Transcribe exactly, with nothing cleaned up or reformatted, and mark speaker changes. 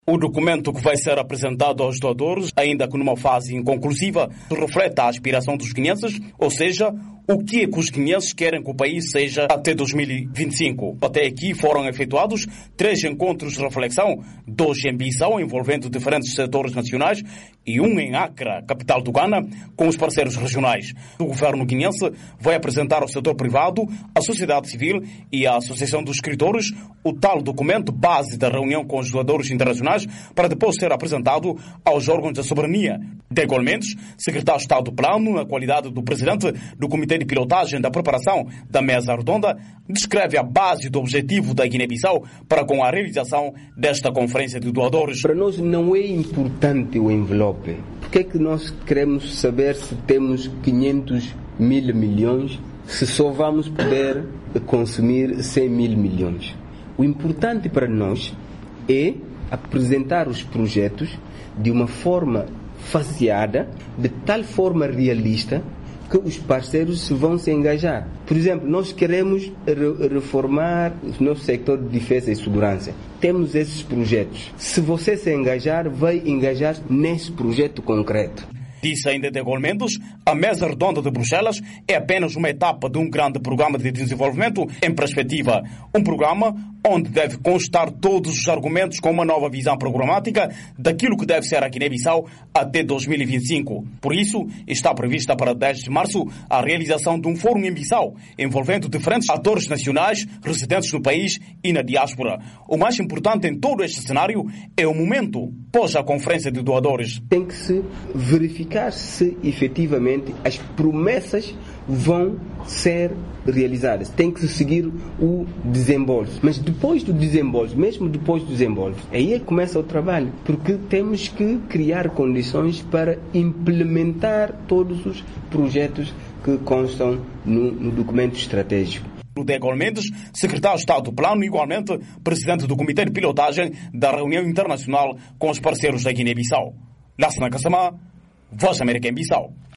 Speaker 1: O documento que vai ser apresentado aos doadores, ainda que numa fase inconclusiva, reflete a aspiração dos guineenses, ou seja, o que é que os guineenses querem que o país seja até dois mil e vinte e cinco. Até aqui foram efetuados três encontros de reflexão, dois em Bissau, envolvendo diferentes setores nacionais, e um em Accra, capital do Ghana, com os parceiros regionais. O governo guineense vai apresentar ao setor privado, à sociedade civil e à Associação dos Escritores o tal documento base da reunião com os doadores internacionais, para depois ser apresentado aos órgãos da soberania. Diego Mendes, secretário de Estado do Plano, na qualidade do presidente do Comitê de Pilotagem da Preparação da Mesa Redonda, descreve a base do objetivo da Guiné-Bissau para com a realização desta conferência de doadores.
Speaker 2: Para nós não é importante o envelope. Por que é que nós queremos saber se temos quinhentos mil milhões, se só vamos poder consumir cem mil milhões? O importante para nós é apresentar os projetos de uma forma faseada, de tal forma realista, que os parceiros vão se engajar. Por exemplo, nós queremos re- reformar o nosso setor de defesa e segurança. Temos esses projetos. Se você se engajar, vai engajar nesse projeto concreto.
Speaker 1: Disse ainda Diego Mendes, a Mesa Redonda de Bruxelas é apenas uma etapa de um grande programa de desenvolvimento em perspectiva. Um programa onde deve constar todos os argumentos com uma nova visão programática daquilo que deve ser a Guiné-Bissau até dois mil e vinte e cinco. Por isso, está prevista para dez de março a realização de um fórum em Bissau, envolvendo diferentes atores nacionais residentes no país e na diáspora. O mais importante em todo este cenário é o momento pós a conferência de doadores.
Speaker 2: Tem que se verificar se efetivamente as promessas vão ser realizadas. Tem que se seguir o desembolso. Mas depois do desembolso, mesmo depois do desembolso, aí é que começa o trabalho, porque temos que criar condições para implementar todos os projetos que constam no, no documento estratégico.
Speaker 1: O Diego Mendes, secretário de Estado do Plano, igualmente presidente do Comitê de Pilotagem da reunião internacional com os parceiros da Guiné-Bissau. Lassana Kassamá, Voz da América em Bissau.